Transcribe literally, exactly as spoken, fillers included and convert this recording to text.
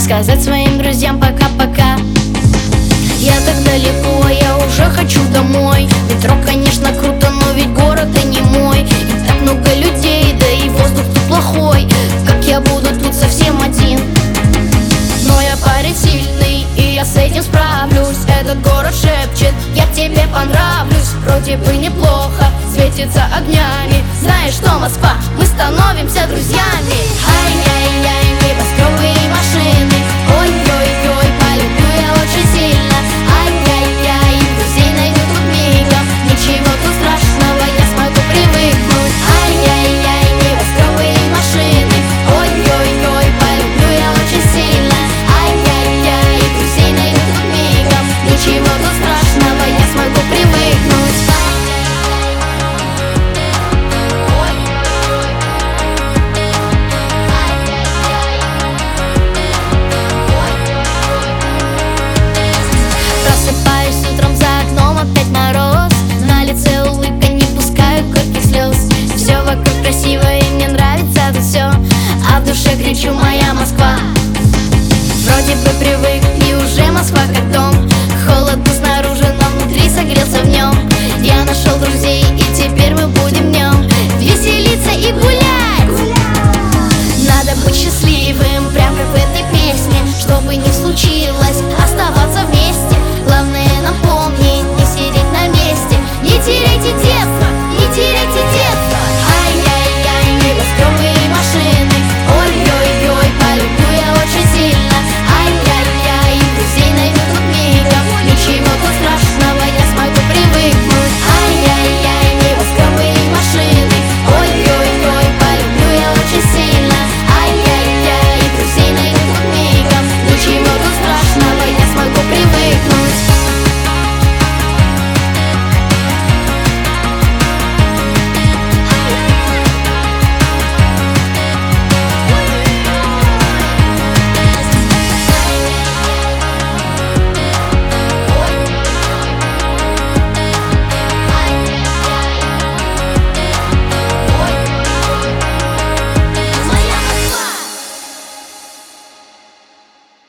сказать своим друзьям пока-пока. Я так далеко, а я уже хочу домой. Метро, конечно, круто, но ведь город и не мой. И так много людей, да и воздух тут плохой. Как я буду тут совсем один? Но я парень сильный, и я с этим справлюсь. Этот город шепчет, я тебе понравлюсь. Вроде бы неплохо, светится огнями. Знаешь что, Москва, мы становимся друзьями. Ай-яй.